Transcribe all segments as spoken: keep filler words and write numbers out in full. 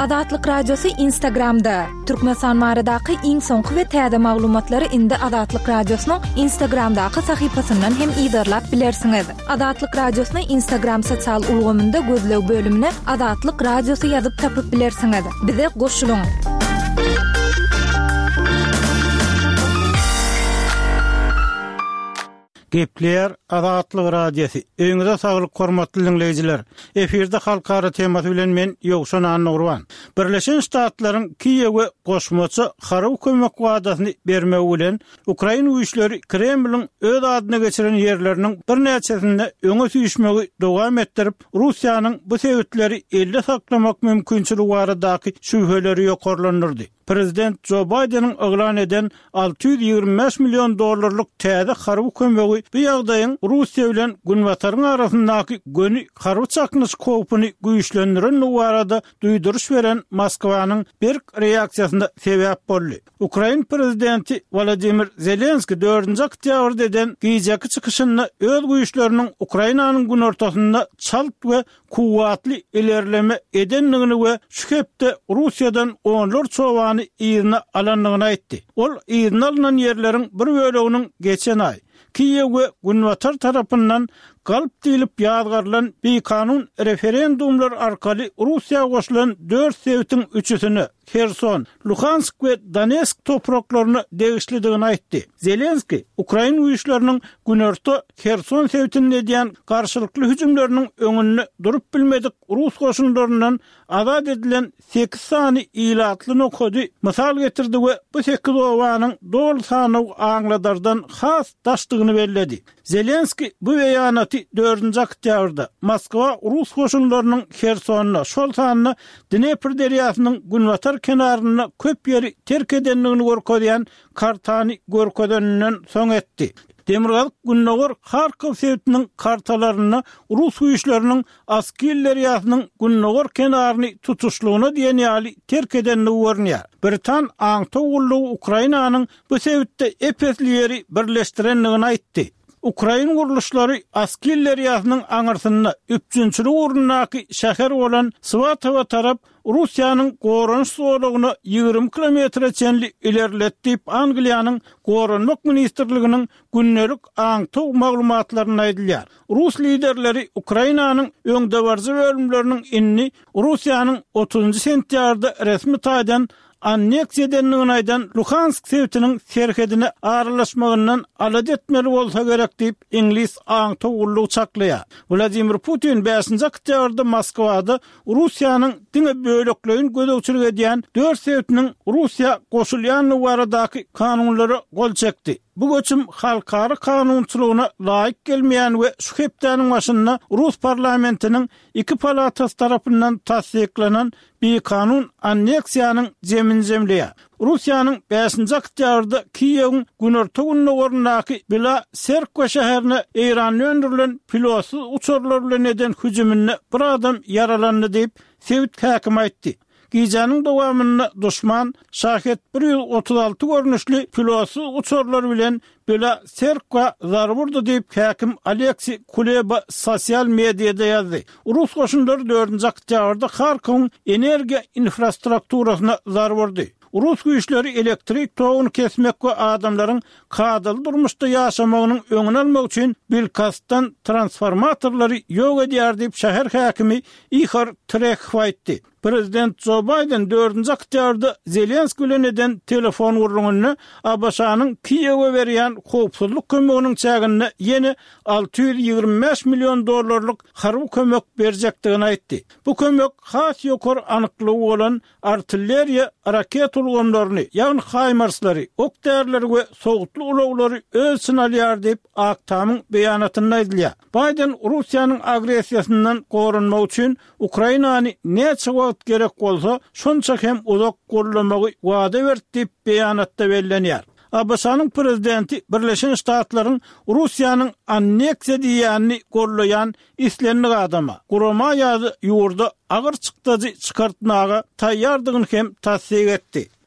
Adatlyk radiosu Instagramda. Türkmenistan maradaky iň soňky we täze maglumatlary indi Adatlyk radiosynyň Instagramdaky sahypasyndan hem ýa-da bilersiňiz. Adatlyk radiosyny Instagram sosial ulgamynda gözlew bölümine Adatlyk radiosu ýazyp tapyp bilersiňiz. Bize goşulyň. Gepler Adatlyk radiosu. Öňüňizde saglyk hormatly dinleýijiler. Eferde halkara temasy bilen men Ýogşan Annurwan. Birleşen Ştatlaryň Kiýewe goşmaçy haraw kömek wadasyny bermegi bilen Ukraina güýçleri Kremliň öz adyna geçiren ýerleriniň bir näçesinde öňe süýüşmegi dowam etdirip, Russiýanyň bu sebäpleri elde saklamak mümkinçiligi baradaky şüpheleri ýokarlanyrdy. Prezident Joe Biden'in ıglan eden altı yüz ýygrimi beş milyon dollarlyk täze haraw kömegi bu ýagdaýyň Russiýa bilen Günwataryň arasyndaky göni haraw çaknyş kopyny güýçlendiren barada duýduruş beren Moskwanyň bir reaksiýasynda sebäp boldy. Ukraina prezidenti Volodymyr Zelenski dördünji oktýabrda eden giýjeki çykyşyny öz güýçleriniň Ukrainanyň gün ortasynda çalt we kuwatly ilerleme edenligini we şu hepde Russiýadan onlar çowany ýerine alanlygyny aýtdy. Ol ýerine alynan ýerleriň bir böleginiň geçen aý Kiýew we Günwatar tarapyndan galp diýilip ýazgarlan bir kanun referendumlar arkaly Russiýa goşulan dört sebätiň üçüsini Kherson, Luhansk we Donetsk topraklaryny degişlidigini aýtdy. Zelenski Ukraina güýçleriniň günorta Kherson sebätini edýän garşylykly hüjümleriniň öňünde durup bilmedik Rus goşunlaryndan azad edilen sekiz sany ilatly nokady mysal getirdi we bu sekiz owanyň dol sany aňladardan has daşdygyny belledi. Zelenski bu beýanaty dördünji oktýabrda Moskwa Rus goşunlarynyň Khersonyna şol sanyny Dnepr derýasynyň Günwatar kenaryna köp ýeri terk edenligini görkezýän kartany görkezenden soň etdi. Demirgalyk Günnogor Kharkiv sebätiniň kartalaryny Rus güýçleriniň askerler ýasynyň Günnogor kenaryny tutuşlugyna diýen ýaly terk edenligi görnýär. Britan aňta ullugy Ukrainanyň bu sebätde epesli ýeri birleşdirenligini aýtdy. Ukraina guruluşlary askerler ýasynyň aňyrsyny üçüncü urundaky şäher bolan Svatovo tarap Russiýanyň goranç soýlugyny ýygrimi kilometre çenli ilerletip Angliýanyň goranmak ministrliginiň günnelik aňty maglumatlaryny aýdylýar. Rus liderleri Ukrainanyň öňde barjy bölümleriniň inni Russiýanyň otuzunji sentýarda resmi taýdan anneksiýa edenligini aýdan Luhansk sebätiniň serhedine aralaşmagyndan alad etmeli bolsa gerek diýip İnglis aňta ullugy çaklaýar. Vladimir Putin beşinji oktýabrda Moskwada Russiýanyň diňe böleklerini gözegçilik edýän dört sebätiniň Russiýa goşulýanlygy baradaky kanunlary gol çekdi. Bu göçüm halkara kanunçylygyna laýyk gelmeýän we şu hepdeniň başynda Rus parlamentiniň iki palatasy tarapyndan tasdiklanan bir kanun anneksiýanyň jemin jemleýär. Russiýanyň beşinji oktýabrda Kiýewiň günorta günnogorundaky Bila Serkwa şäherine Eýran öndürilen pilotsuz uçurlar bilen eden hüjüminde bir adam yaralandy diýip Sewit häkim aýtdy. Giýjanyň dowamyny duşman şahet bir yüz otuz alty görnüşli pilotsuz uçurlar bilen Bila Serkwa zarburdy diýip häkim Aleksey Kuleba sosial mediýada ýazdy. Rus goşunlary dördünji oktýabrda Kharkiw energiýa infrastrukturasyna zarburdy. Rus güýçleri elektrik toguny kesmek we adamlaryň kadaly durmuşda ýaşamagynyň öňüni almak üçin Belkastdan transformatorlary ýok edýär diýip şäher häkimi Ihor Trekh aýtdy. Prezident Joe Biden dördünji oktýabrda Zelenski bilen eden telefon gurulmagyny A B Ş'nyň Kiýewe berýän howpsuzlyk kömeginiň çägini ýene altı yüz ýygrimi beş milyon dollarlyk haraw kömek berjekdigini aýtdy. Bu kömek has ýokary anyklygy bolan artilleriýa raket ulgamlaryny, ýagny HIMARS'lary, ok därleri we sowutly ulaglary öz synalýar diýip Aktamyň beýanatynda aýdylýar. Biden Russiýanyň agresiýasyndan gorunmak üçin Ukrainany näçe wagt gerek bolsa şonça hem uzak gollamagy wada berdi diýip beýanatda bellenýär. A B Ş'nyň prezidenti Birleşen Ştatlaryň Russiýanyň anneksiýa diýýäni gollayan islenlik adama Gurama ýazy ýurda agyr çykdyjy çykartmaga taýýardygyny hem tasdik etdi.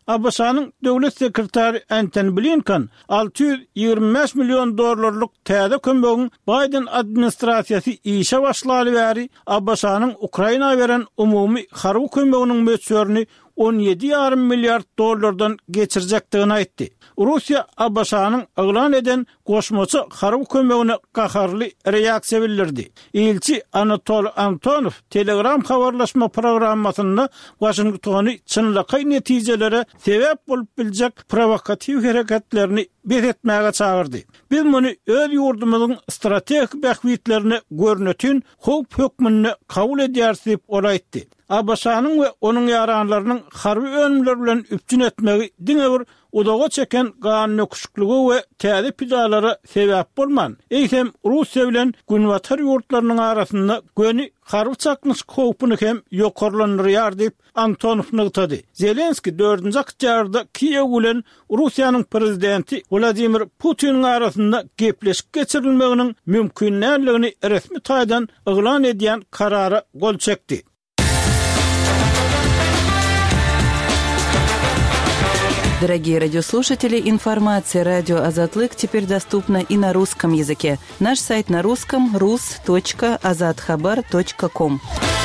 A B S-nyň döwlet sekretary Antony Blinken altı yüz ýygrimi beş milyon dollarlyk täze kömegi Biden administrasiýasy işe başlary bäri A B S-nyň Ukraina beren umumy harby kömeginiň möçberini on ýedi ýarym milliard dollardan geçirjekdigini aýtdy. Russiýa A B S-nyň aglan eden goşmaçy harby kömegine gaharly reaksiýa bildirdi. Elçi Anatol Antonov Telegram habarlaşma programmasyny Washingtony çynlyky netijelere sebäp bolup biljek provokativ hereketlerini beretmäge çağırdy. Biz muny öz ýurdumyzyň strategik bähwitlerini görnetün howp hökmüni kabul edýäris diýip olaýtdy. A B S-nyň we onuň ýaranlarynyň harby önümler bilen üpçün etmegi diňe bir udaga çeken ganyň öküşlügi we täze pidalara sebäp bolman. Eýsem Russiýa bilen günwatar ýurtlarynyň arasynda göni harby çakmyş howpuny hem ýokarlandyrýar diýip Antonov nygtady. Zelenski dördünji oktýabrda Kiýew bilen Russiýanyň prezidenti Vladimir Putiniň arasynda gepleşik geçirilmeginiň mümkinligini resmi taýdan eglan edýän karara gol çekdi. Дорогие радиослушатели, информация «Радио Азатлык» теперь доступна и на русском языке. Наш сайт на русском – рус точка азатхабар точка ком.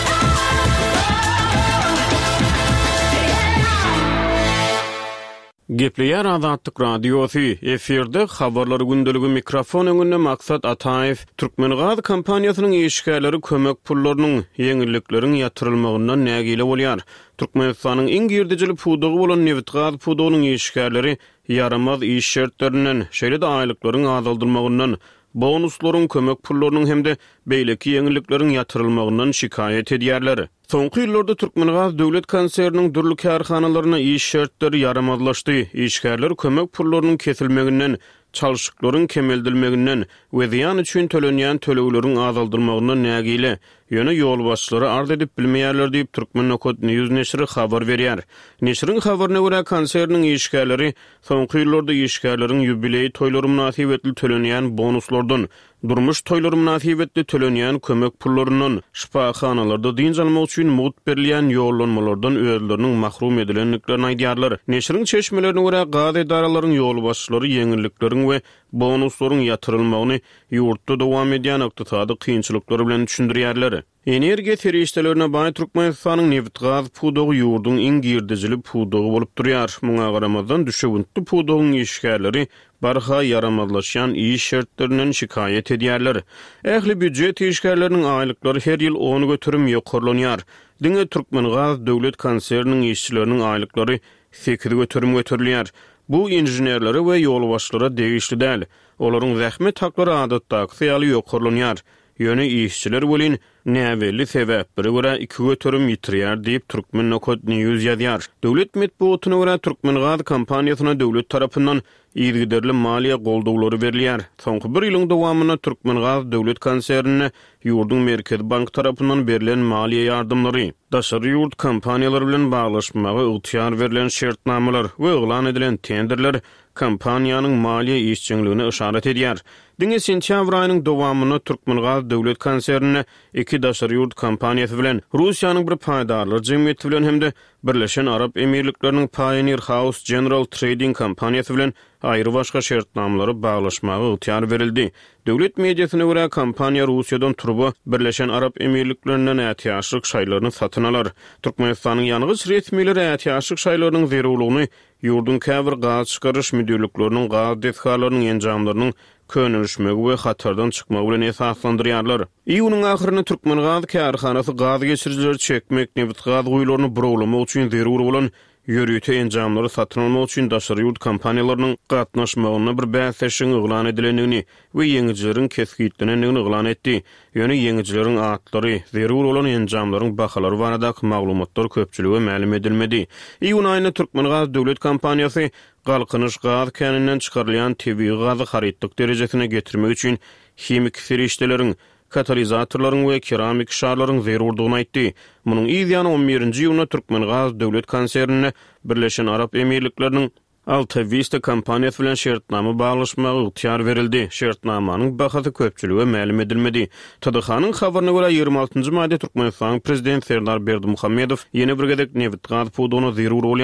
Gepleýär Azatlyk radiosu efirde habarlary gündeligi mikrofon öňünde Maksat Ataev Türkmen Gaz kompaniýasynyň işgärleri kömek pullarynyň ýeňillikleriň ýatyrylmagyndan nägile bolýar. Türkmenistanyň iň girdijili pudugy bolan Neft gaz pudugynyň işgärleri yaramaz iş şertlerinden, şeýle-de aýlyklaryň azaldylmagyndan, bonuslaryň kömek pullarynyň hemde beýleki ýeňillikleriň ýatyrylmagyndan şikaýet edýärler. Soňky ýyllarda Türkmen Gaz döwlet konserniň dürli karhanalarına iş şertleri yaramazlaşdy. İşgärler kömek pullarynyň kesilmeginden, çalşyklaryň kemeldilmeginden we ziýan üçin tölenýän töleglerin azaldylmagyndan nägile ýöne ýol başçylary arz edip bilmeýärler diýip Türkmen Nokot News neşri habar berýär. Neşriň habaryna görä konserniň işgärleri soňky ýyllarda işgärleriň ýubileý toýlary münasibetli tölenýän bonuslardan, durmuş toýlary münasibetli tölenýän kömek pullarynyň şifaxanalarda diň almak üçin mut berilýän ýollanmalardan özleriniň mahrum edilenliklerini aýdýarlar. Neşriň çeşmelerine görä gaz edaralaryň ýol başçylary ýeňillikleriň we bonuslaryň ýatyrylmagyny ýurtda dowam edýän ykdysady kynçylyklary bilen düşündirýärler. Energiýa terişdelerine baý Türkmenistanyň Neft gaz pudugy ýurdun iň girdijili pudugy bolup durýar. Muňa garamazdan düşewüntli pudugyň işgärleri barha yaramazlaşan iş şertlerinden şikaýet edýärler. Ähli büdjet işgärleriniň aýlyklary her ýyl ony götürüm ýokarlanýar. Diňe Türkmen Gaz döwlet konserniň işçileriniň aýlyklary sekizde götürüm götürilýär. Bu injenerlere we ýol başçylara degişli däl. Olaryň zähmet haklary adatdaky ýaly ýokarlanýar. Ýöne işçiler bolyn näweli sebäpleri görä iki götürüm ýitirýär diýip Türkmen Nokot News ýazýar. Döwlet medeniýetine görä Türkmen Gaz kompaniýasyna döwlet tarapyndan ýygyderli maliýe goldaglary berilýär. Soňky bir ýylyň dowamyna Türkmen Gaz döwlet konsernine ýurdun Merkez Bank tarapyndan berilen maliýe ýardymlary, daşary ýurt kompaniýalary bilen baglaşmagy ygtyýar berilen şertnamalar we eglan edilen tenderler kompaniýanyň maliýe işçiligine işaret edýär. Diňe sentýabr aýynyň dowamyna Türkmen Gaz döwlet konsernine iki daşary ýurt kompaniýasy bilen Russiýanyň bir paýdarlyk jemgyýeti bilen hemde Birleşen Arap Emirlikleriniň Pioneer House General Trading kompaniýasy bilen aýry başga şertnamalary baglaşmagy ygtyýar berildi. Döwlet mediasyna görä kompaniýa Russiýadan turba Birleşen Arap Emirliklerinden ätiýaşlyk şaýlaryny satyn alar. Türkmenistanyň ýalňyz resmileri ätiýaşlyk şaýlarynyň zerurlygyny ýurdun käbir gaz çykaryş müdürlikleriniň gaz dethalarynyň enjamlarynyň könülüşmegi we hatardan çykmagy bilen esaslandyrýarlar. Iýunyň ahyryna Türkmen Gaz karhanasy gaz geçirjileri çekmek, Neft gaz guýlaryny burulamak üçin zerur bolan ýörüýte enjamlary satyn almak üçin daşary ýurt kompaniýalarynyň gatnaşmagyna bir bäsleşiň eglan edilendigini we ýeňijileriň kesgitlenendigini eglan etdi. Ýöne ýeňijileriň atlary, zerur bolan enjamlaryň bahalary baradaky maglumatlar köpçüligi ma'lum edilmedi. Iýun aýyna Türkmen Gaz döwlet kompaniýasy galkynyş gaz käninden çykarylýan tebii gazy haritlik derejesine getirmek üçin hemik serişdeleriň, katalizatorlaryň we keramik şarlaryň zerurdygyny aýtdy. Munyň ýylyny on birinji ýylyna Türkmen Gaz döwlet konsernine Birleşen Arap Emirlikleriniň Alta Vista kompaniýasy bilen şertnama baglaşmagy ygtyýar berildi. Şertnamanyň bahasy köpçüligi ma'lum edilmedi. T D H-nyň habaryna görä ýygrimi altynjy maýda Türkmenistanyň prezidenti Serdar Berdimuhammedow ýene bir gezek Neft gaz pudugyna zerur bolýan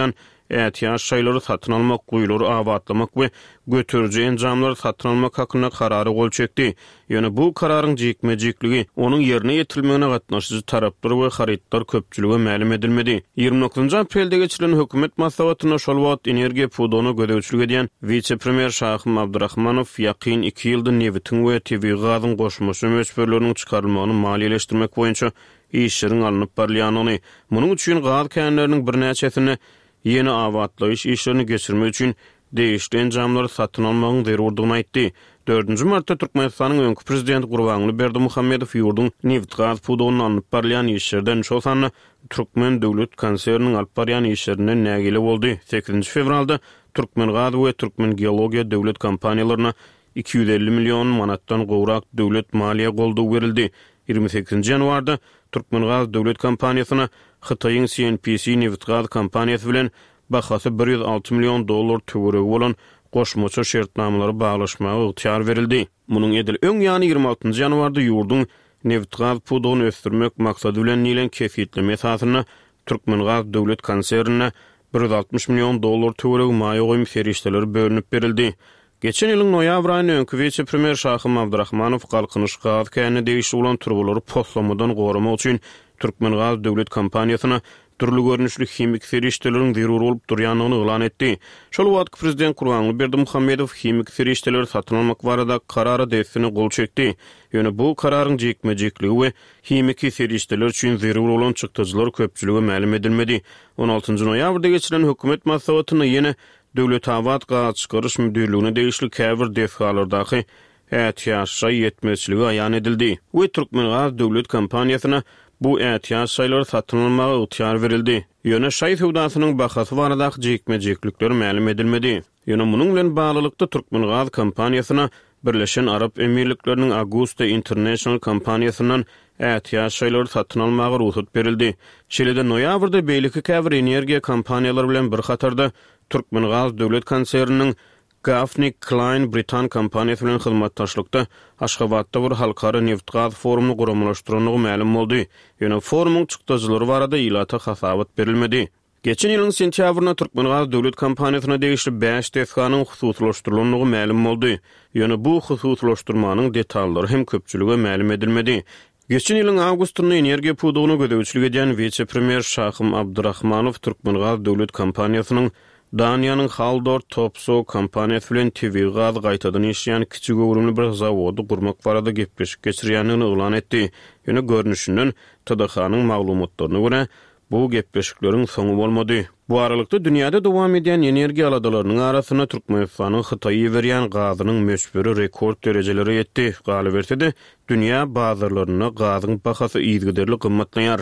ätiýaş şaýlary satyn almak, guýlary awatlamak we götürüji enjamlary satyn almak hakyna karary gol çekdi. Ýöne bu kararyň jekme-jekligi onuň ýerine ýetirilmegine gatnaşyjy taraplar we harytlar köpçüligi ma'lum edilmedi. ýygrimi dokuzynjy aprelde geçirilen hökümet maslahatyna şol wagt energiýa puduny gödäwçilik edýän vice-premier Şahym Abdurrahmanow ýakyn iki ýylda newitin we tebii gazyň goşmasy möçberleriniň çykarylmagyny maliýeleşdirmek boýunça işlerin alınıp barlýanyny, munyň üçin gaz känleriniň birnäçesini ýeni awatlaýyş işlerini geçirmek üçin değişli enjamlary satyn almagyň zerurdygyny aýtdy. dördünji martda Türkmenistanyň öňkü prezidenti Gurbanguly Berdimuhammedow ýurdun neft gaz pudugyny alınıp barlayan işlerden şol sany Türkmen döwlet konserniniň alyp barýan işlerinden nägili boldy. sekizinji fevralda Türkmen Gaz we Türkmen Geologiýa döwlet kompaniýalaryna iki yüz elli million manatdan gowrak döwlet maliýe goldagy berildi. ýygrimi sekizinji ýanwarda Türkmen Gaz döwlet kompaniýasyna Hytaýyň C N P C neft gaz kompaniýasy bilen bahasy bir yüz alty million dollar töweregi bolan goşmaça şertnamalary baglaşmagy ygtyar berildi. Munyň edil öň ýany ýygrimi altynjy ýanwarda ýurdun neft gaz pudugyny ösdürmek maksady bilen nilen kefiýetleme esasyna Türkmen Gaz döwlet konsernine bir yüz altmış million dollar töweregi maýa goýum ferişdeleri bölünip berildi. Geçen ýylyň noýabr aýynyň öňkü vice-premier Şahym Abdurrahmanow galkynyş gaz känine degişli bolan turbalary poslamadan goramak üçin Türkmen Gaz döwlet kompaniýasyna türlü görnüşli hemik ferişdeleriň zerur bolup durýanyny elan etdi. Şol wagt prezident Gurbanguly Berdimuhammedow hemik ferişdeleri satyn almak barada karara desini gol çekdi. Ýöne bu kararyň jekme-jekligi we hemik ferişdeler üçin zerur bolan çykdyjylar köpçüligi ma'lum edilmedi. on altynjy noýabrda geçirilen hökümet maslahatyny ýene Döwlet Awat Gaz çykaryş müdürligine degişli käbir defhalardaky ätiýaşa ýetmezçiligi aýan edildi. We Türkmen Gaz döwlet kompaniýasyna bu ätiýaş şaýlary satyn almagy ygtyar berildi. Ýöne şaý sowdasynyň bahasy baradaky jekme-jeklikler ma'lum edilmedi. Ýöne munyň bilen baglykda Türkmen Gaz kompaniýasyna Birleşen Arap Emirlikleriniň Augusta International kompaniýasyndan ätiýaş şaýlary satyn almagy ruhsat berildi. Şeýle-de noýabrda beýleki käbir energiýa kompaniýalary bilen bir hatarda Türkmen Gaz döwlet konserniniň Gaffney Klein Britan kompaniýasy bilen hyzmatdaşlykda Aşgabatda bir halkara neft gaz forumuny guramalaşdyranyny ma'lum boldy. Ýöne forumuň çykdyjylary barada ýylata hasabat berilmedi. Geçen ýylyň sentýabrynda Türkmen Gaz döwlet kompaniýasyna degişli beş dehkanyň hususlaşdyrylanyny ma'lum boldy. Ýöne bu hususlaşdyrmanyň detallary hem köpçüligi ma'lum edilmedi. Geçen ýylyň awgustynda energiýa pudugyny gödäwçilik edýän vice-premier Şahym Abdurrahmanow Türkmen Gaz döwlet kompaniýasynyň Daniýanyň Haldor Topso kompaniýasy bilen tebii gaz gaýtadan işleýän kiçik öwrümli bir zawody gurmak barada gepleşik geçirýänini elan etdi. Ýöne görnüşinden T D H-nyň maglumatlaryna görä bu gepleşikleriň soňu bolmady. Bu aralykda dünýäde dowam edýän energiýa aladalarynyň arasyna Türkmenistanyň Hytaýa berýän gazynyň möçberi rekord derejelere ýetdi. Galy berse-de dünýä bazarlaryna gazyň bahasy ýygyderli gymmatlanýar.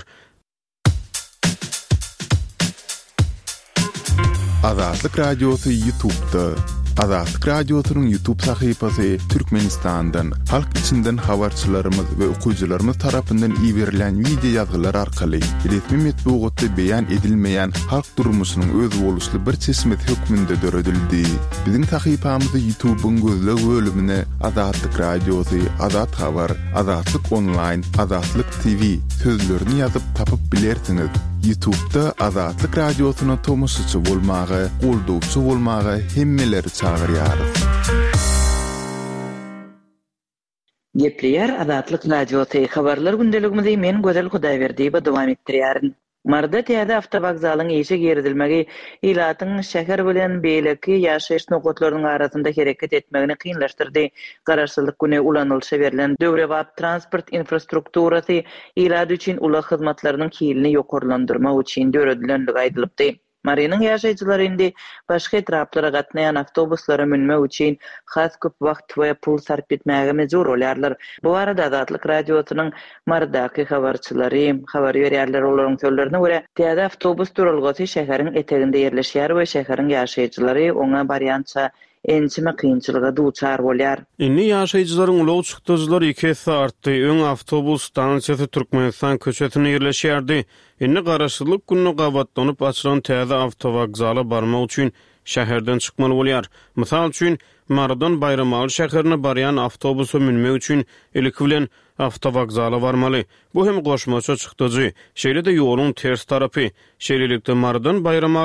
Azatlyk Radiosu YouTube'da. Azatlyk Radiosu'nun YouTube sahypasy Türkmenistan'dan, halk içinden habarçylarymyz we okuwçylarymyz tarapyndan iýerilen video ýazgylar arkaly resmi metbuatda beýan edilmeýän halk durmuşynyň öz boluşly bir çeşmet hökmünde döredildi. Biziň sahypamyzy YouTube'un gözleg bölümine Azatlyk Radiosu, Azat Habar, Azatlyk Online, Azatlyk T V sözlerini ýazyp tapyp bilersiňiz. YouTube'da Azatlyk Radiosu'na tomusçy bolmagy, goldawçy bolmagy hemmeleri çagyrýarys. Gepleýär Azatlyk Radiosu habarlar gündeligimizi men Gözel Hudaýberdiýew dowam etdirýärin. Marda täze awtowagzalyň işe girdilmegi ilatyň şäher bilen beýleki ýaşaýyş nokatlarynyň arasynda hereket etmegini kynlaşdyrdy. Garaşsyzlyk güne ulanylşa berilen döwrewap transport infrastrukturasy ilady üçin ula hyzmatlarynyň kilini ýokarlandyrmak üçin döredilenligi aýdylypdy. Marinin ýaşaýjylary indi başga etraplara gatnaýan awtobuslary minmek üçin has köp wagt we pul sarp etmäge mejbur bolýarlar. Bu arada Azatlyk Radiosynyň mardaky habarçylary, habar berýärler olaryň sözlerine görä, täze awtobus durulgasy şäheriň eteginde ýerleşýär we şäheriň ýaşaýjylary oňa barýança ençime kynçylyga duçar bolýar. Inni ýaşaýjylaryň ulaw çykdyjylary iki hesse artdy. Öň awtobus stansiýasy Türkmenistan köçetine ýerleşýärdi. Inni garaşsyzlyk gününe gabatlanyp açylan täze awtowagzala barmak üçin şäherden çykmaly bolýar. Mysal üçin Maradan Bayramaly şäherine barýan awtobusy minmek üçin ilki bilen awtowagzala barmaly. Bu hem goşmaça çykdyjy. Şeýle-de ýoluň ters tarapy. Şeýlelikde Maradan Bayramaly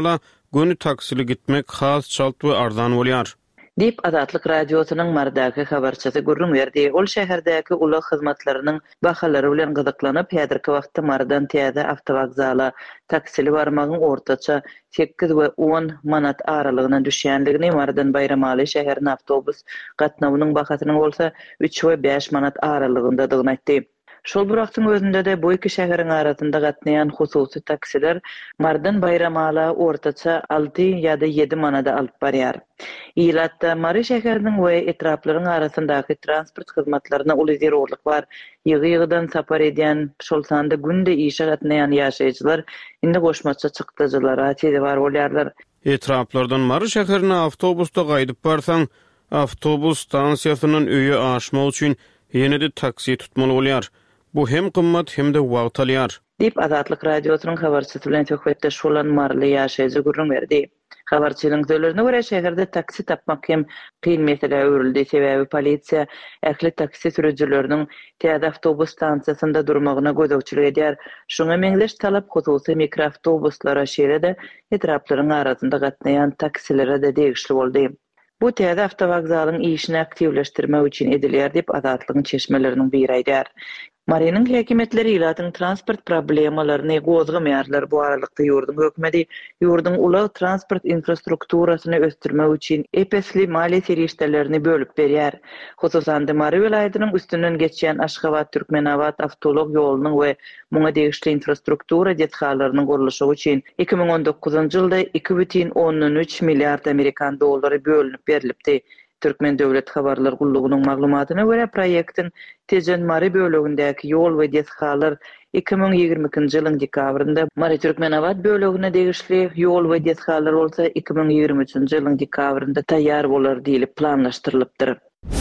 Göni taksili gitmek has çalt we arzan bolýar. Dip Azatlyk radiosynyň mardaky habarçysy Gürrüm berdi. Ol şäherdäki ulak hyzmatlarynyň bahalary bilen gyzyklanyp, häzirki wagtda mardan täze awtowagzala taksili barmagyň ortaça sekiz we on manat aralygyna düşýänligini, mardan Bayramali şäherine awtobus gatnawynyň bahasynyň bolsa üç we beş manat aralygyndadygyny aýtdy. Şol buraktyň özünde de bu iki şäheriň arasynda gatnaýan hususy taksiler mardan Bayramala ortaça alty ýa-da yedi manada alyp barýar. Ilatda Mary şäheriniň we etraplaryň arasyndaky transport hyzmatlaryna uly zerurlyk bar. Ýygy-ýygydan sapar edýän, şol sanda günde işe gatnaýan ýaşaýjylar indi goşmaça çykdyjylara tedi bar bolýarlar. Etraplardan Mary şäherine awtobusda gaýdyp barsaň, awtobus stansiýasynyň öýe aşmak üçin ýene-de taksi tutmaly bolýar. Bu hem gymmat hem de wagt alýar. Dip Azatlyk radiosynyň habarçysy bilen söhbetde şolan marly ýaşaýjy Gürrüm berdi. Habarçylyň sözlerine görä şäherde taksi tapmak hem kyn mesele öwrüldi. Sebäbi polisiýa ähli taksi sürüjileriniň täze awtobus stansiýasynda durmagyna gözegçilik edýär. Şoňa meňzeş talap hususy mikroawtobuslara şeýle-de etraplaryň arasynda gatnaýan taksilere de degişli boldy. Bu täze awtowagzalyň işini aktivleşdirmek üçin edilýär dip Azatlygyň çeşmeleriniň biri aýdýar. Maryanyň häkimetleri ilatyň transport problemalaryny gozgamaýarlar. Bu aralykda ýurdun hökümeti ýurdun ulak transport infrastrukturasyny ösdürmek üçin epesli mali serişdelerini bölüp berýär. Hususan Mary welaýatynyň üstünden geçýän Aşgabat Türkmenawat awtolog ýolunyň we muňa degişli infrastruktura detgallarynyň gurulşy üçin iki ming on dokuzunçy ýylda iki butun on üç milliard Amerikan dollary bölünip berilipdi. Türkmen Döwlet Habarlar Gullugynyň maglumatyna görä proýektin Tejen Mary bölegindäki ýol we detgalar iki ming ýygrimi ikinji ýylyň dekabrynda Mary Türkmenawat bölegine degişli ýol we detgalar bolsa iki ming ýygrimi üçinji ýylyň dekabrynda taýýar bolar diýilip planlaşdyrylypdyr.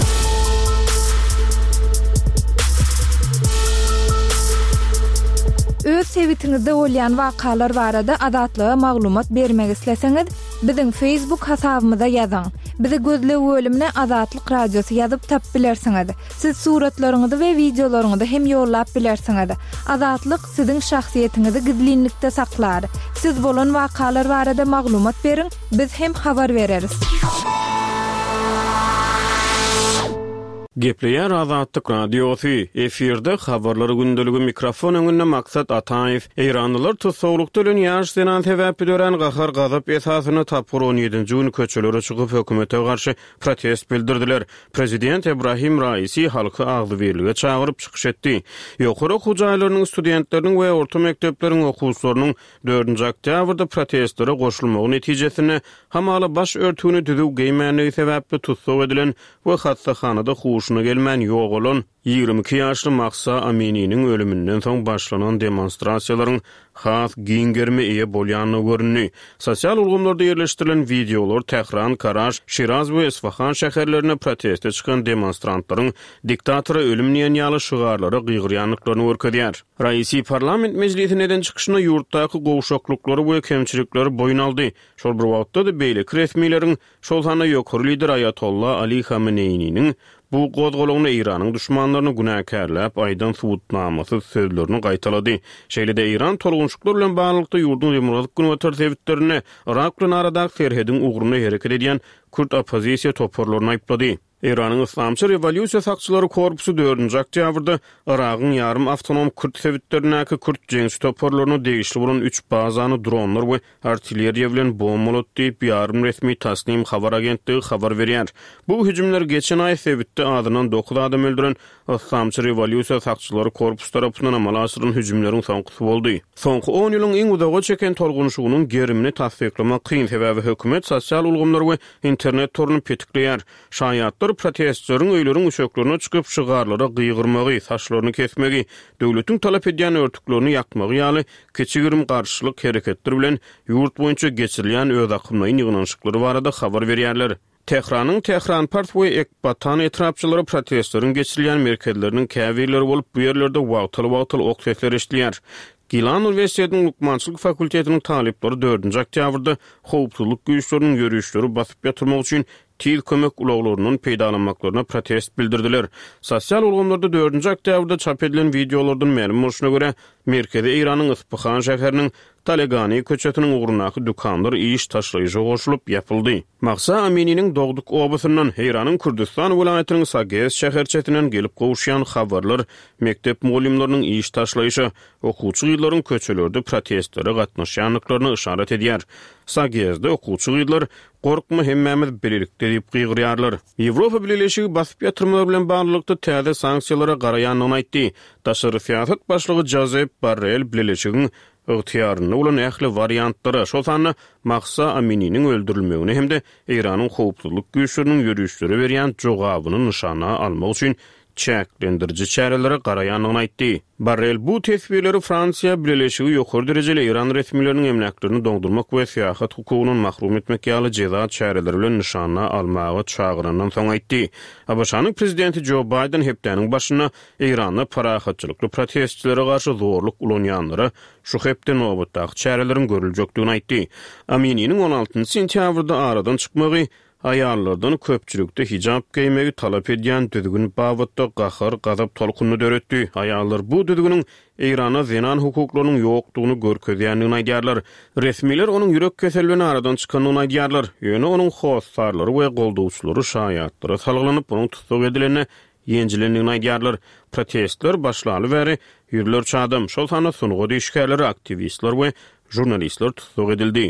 Öz sebitiňizde bolýan wakalar barada adatlyga maglumat bermek isleseňiz, biziň Facebook hasabymyza ýazyň. Bizi gözle bölümine Azatlyk radiosu ýazyp tap bilersiňiz. Siz suratlaryňyzy we videolaryňyzy hem ýollap bilersiňiz. Azatlyk siziň şahsiýetiňizi gizlinlikde saklar. Siz bolan wakalar barada maglumat beriň, biz hem habar bereriz. Gepleýär Azatlyk radiosu efirde habarlary gündeligi mikrofon öňünde Maksat Ataýew Eýranlylar tutsawlukda ölen ýaş senan sebäp bilen gahar gazyp esasyny tapyr on ýedinji gün köçelere çykyp hökümete garşy protest bildirdiler. Prezident Ibrahim Raisi halky agly berlige çagyryp çykyş etdi. Ýokary hujaýlarynyň studentleriniň we orta mektepleriň okuwçylarynyň dördünji oktýabrda protestlere goşulmagy netijesinde hamaly baş örtügini düzüw geýmänligi sebäpli tutsaw edilen we hastahanada şuna gelmän ýok bolan ýygrimi iki ýaşly Maksa Aminiň ölümünden soň başlanan demonstrasiýalaryň has giňgerme eýe bolýanyny görünýär. Sosial ulgamlarda ýerleşdirilen videolar Tehran, Karaş, Şiraz we Isfahan şäherlerine proteste çykan demonstrantlaryň diktatory ölüm niýany şygarlary gyýgyrýanlyklaryny görkezýär. Raisi parlament meclisiniň çykyşyna ýurtdaky gowşaklykları we kemçilikleri boyun aldy. Şol bir wagtda da beýle resmiýleriň şol hana ýokary lider Ayatollah Ali Khamenei'niň bu gozgolagyny Iranyň düşmanlaryny günäkärläp aýdan suwutnamasy sözlerini gaýtalady. Şeýle-de Iran tolgunçluklar bilen baglykda ýurdun demokratik günwatary sebitlerini Irak bilen aradaky serhedin ugruny hereket edýän Kürt opozisiýa toparlaryny aýplady. Iranyň Islamçy Rewolýusiýa sakçylary korpusu dördünji oktýabrda Iragyň ýarym awtonom Kürt sebitlerindäki Kürt jeňsi toparlaryny degişli bolan üç bazany dronlar we artilleriýa bilen bombalatdy diýip ýarym resmi Tasnim habar agentligi habar berýär. Bu hüjümler geçen aý sebitde adynan dokuz adam öldüren Islamçy Rewolýusiýa sakçylary korpusu tarapyndan amal aşyrylan hüjümleriň soňkysy boldy. Soňky on ýylyň iň uzagy çeken tolgunşugynyň gerimini tasdiklamak kyn sebäbi hökümet sosial ulgamlar we internet toruny petikleýär. Şaýatlar protestçilerin öýleriň üşeklerine çykyp şygarlara gyýgyrmagy, saçlaryny kesmegi, döwletiň talap edýän örtüklerini ýakmagy ýaly keçigirim garşylyk hereketler bilen ýurt boýunça geçirilýän öz akymlaryň ýygnanşyklary barada habar berýärler. Tehranyň Tehran Part we Ekbatan etrapçylary protestlerin geçirilýän merkezleriniň käbirleri bolup bu ýerlerde wagtly-wagtly ok sesleri eşdilýär. Gilan Üniversitetiň Lukmançylyk fakultetiniň talipleri dördünji oktýabrda howpsuzlyk güýçleriniň ýörüşleri basyp ýatyrmak üçin til kömek ulaglarynyň peýdalanmaklaryna protest bildirdiler. Sosial ulgamlarda dördünji oktýabrda çap edilen videolardan ma'lum bolşuna görä, merkezi Iranyň Isfahan şäheriniň Talegani köçetiniň uğrunaky dukanlar iş taşlayıcı goşulup yapyldy. Mahsa Amini'nin doğduk obasından Heyranyň Kürdistan welaýatynyň Sagez şäherçetinden gelip gowuşýan habarlar mektep muallimleriniň iş taşlayışı okuwçy ýyllaryň köçelerde protestlere gatnaşýanlyklaryny işaret edýär. Sagezde okuwçy ýyllar gorkma hemmemiz birlikde diýip gygyrýarlar. Ýewropa Birleşigi basyp ýatyrmalar bilen baglykda täze sanksiýalara garaýanyny aýtdy. Taşary siýasat başlygy Josep Borrell Birleşigiň ögtiýaryny ulan ähli variantlary şol sany Mahsa Amini'nin öldürilmegini hemde Iranyň howpsuzlyk güýçleriniň ýürüýüşleri berýän jogabyny nyşana almak üçin çäklendiriji çärelere garaýanyny aýtdy. Borrell bu tesbirleri Fransiýa Birleşigi ýokary derejeli İran resmileriniň emlaklerini doňdurmak we siýasat hukugynyň mahrum etmek ýaly jeza çäreleri bilen nyşana almagy çağırandan soň aýtdy. A B S-nyň prezidenti Joe Biden hepdeniň başyna Iranda parahatçylykly protestçilere garşy zorluk ulanýanlara şu hepden nowatdaky çärelerin görüljekdigini aýtdy. Amini'nin on altynjy sentýabrda aradan çykmagy ayarlardan köpçülükde hijab giymegi talap edýän düzgün babatda gahar gazap tolkuny döretdi. Ayarlar bu düzgünüň Irana zenan hukuklarynyň ýokdugyny görkezýändigini aýdýarlar. Resmiler onuň ýürek keselligini aradan çykanyny aýdýarlar. Ýöne onuň howsarlary we goldawçylary şaýatlara salgylanyp onuň tutsak edilenine ýenjilendigini aýdýarlar. Protestler başlaly bäri ýürlerçi adam, şol sany sunugy işgärleri, aktivistler we jurnalistler tutsak edildi.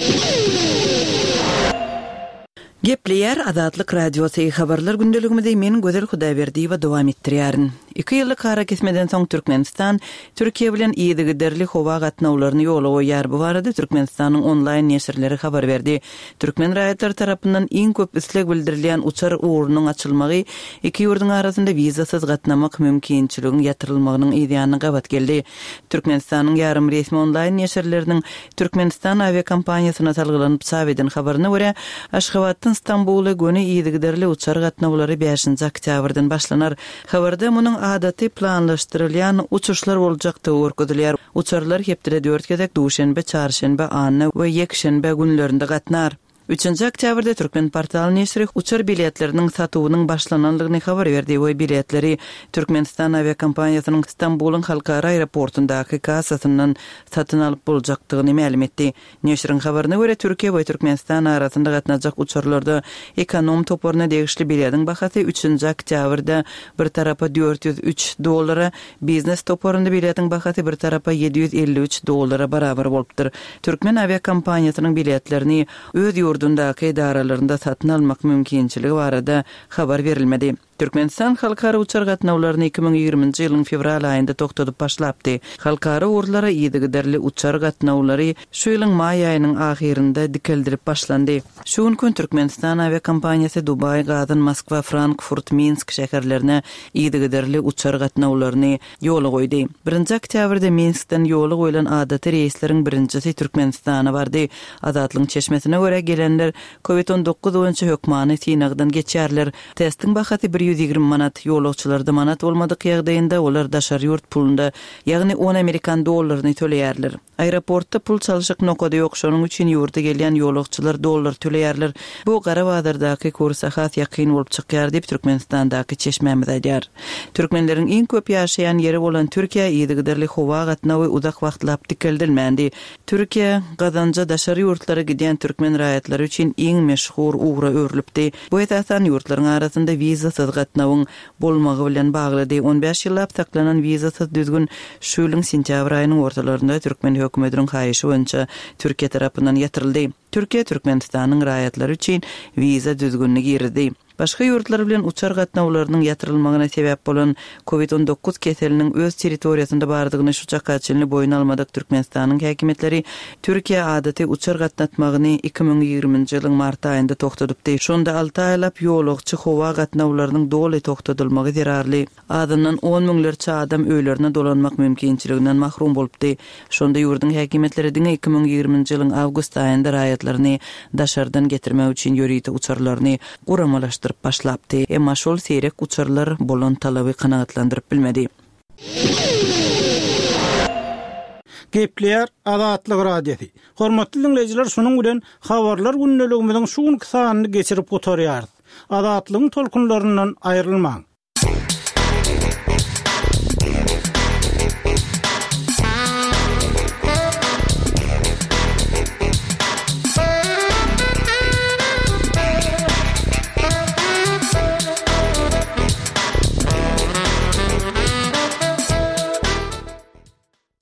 Gepleyer Azatlyk Radiosu habarlar gündeligimizde men Gözel Hudaýberdi we dowam etdirýärin. iki ýyllyk hara kesmeden soň Türkmenistan Türkiýe bilen ýygy derli howa gatnawlaryny ýola goýar. Bu barada Türkmenistanyň onlaýn näşrleri habar berdi. Türkmen raýatlary tarapyndan iň köp isleg bildirilýän uçar uğrunyň açylmagy iki ýurduň arasynda wizasyz gatnamak mümkinçiliginiň ýatyrylmagynyň ýa-da gabat geldi. Türkmenistanyň ýarym resmi onlaýn näşrleriniň Türkmenistan aviakompaniýasyna salgylanyp çap eden habaryna görä, Aşgabatdan İstanbul'a göne ýygyderli uçar gatnawlary beşinji oktýabrdan başlanar. Habarda munyň adaty planlaşdyrylýan uçuşlar boljakdygy görkezilýär. Uçarlar hepde dört gezek duşenbe, çarşenbe, anna we ýekşenbe günlerinde gatnar. üçinji oktýabrda Türkmen portaly näşri uçar biletleriniň satywynyň başlananlygyny habar berdi. Bu biletleri Türkmenistan aviakompaniýasynyň İstanbul'un halkara aeroportundaky kassasyndan satyn alyp boljakdygyny ma'lum etdi. Näşriň habaryna görä Türkiýe we Türkmenistan arasynda gatnajak uçarlarda ekonom toporuna degişli biletiň bahasy üçinji oktýabrda bir tarapa dört ýüz üç dollara, biznes toporunda biletiň bahasy bir tarapa ýedi ýüz elli üç dollara barabar bolupdyr. Türkmen aviakompaniýasynyň biletlerini öz ýurdundaky idaralarynda satyn almak mümkinçiligi barada habar berilmedi. Türkmenistan halkara uçar gatnawlaryny iki ming ýygrymynjy ýylyň fevral aýynda toktadyp başlapdy. Halkara urlara ýygyderli uçar gatnawlary şu ýylyň maý aýynyň ahirinde dikeldirip başlandy. Şu gün Türkmenistan aviakompaniýasy Dubay, Gazan, Moskwa, Frankfurt, Minsk şäherlerine ýygyderli uçar gatnawlaryny ýola goýdy. birinji oktýabrda Minskden ýola goýulan adaty reýsleriň birinjisi Türkmenistana bardy. Azatlyň çeşmesine görä gelenler covid on dokuz boýunça hökmany synagdan geçýärler. Testiň bahasy bir ýüz ýygrimi manat, ýolagçylarda manat bolmadyk ýagdaýynda olar daşary ýurt pulunda, ýagny on Amerikan dollaryny töleýärler. Aeroportda pul çalyşyk nokada ýok, şonuň üçin ýurda gelýän ýolagçylar dollar töleýärler. Bu gara bazardaky kursa has ýakyn bolup çykýar diýip Türkmenistandaky çeşmemiz aýdýar. Türkmenleriň iň köp ýaşaýan ýeri bolan Türkiýe ýygyderli howa gatnawy uzak wagtlap dikeldilmändi. Türkiýe Gazanja daşary ýurtlara giden Türkmen raýatlary üçin iň meşhur ugra öwrülipdi. Bu esasan ýurtlaryň arasynda wizasyz gatnawyň bolmagy bilen bagly. on beş ýyllap saklanan wizasyz düzgün şu ýylyň sentýabr aýynyň ortalarynda Türkmen hökümetiniň haýyşy boýunça Türkiýe tarapyndan ýatyryldy. Türkiýe Türkmenistanyň raýatlary üçin wiza düzgünligi girdi. Başga ýurtlar bilen uçar gatnawlarynyň ýatyrylmagyna sebäp bolan covid on dokuz keseliniň öz territoriýasynda bardygyny şu çakaçylyny boyun almadyk Türkmenistanyň häkimetleri Türkiýe adaty uçar gatnatmagyny iki ming ýygrymynjy ýylyň mart aýynda toktadypdy. Şonda alty aýlap ýolagçy howa gatnawlarynyň doly toktadylmagy zerarly. Adamdan on miňlerçe adam öýlerine dolanmak mümkinçiliginden mahrum bolupdy. Şonda ýurdun häkimetleri diňe iki ming ýygrymynjy ýylyň awgust aýynda raýatlaryny daşardan getirmek üçin ýörüýte uçarlaryny guramalaşdyryp başlapdy. Emma şol seyrek uçarlar bolan talaby kanagatlandyryp bilmedi. Gepleyer Azatlyk Radiosu. Hormatly dinleyijiler, şonuň bilen habarlar gündeligimiziň şu gün sanyny geçirip gotarýar. Azatlygyň tolkunlaryndan aýrylmaň.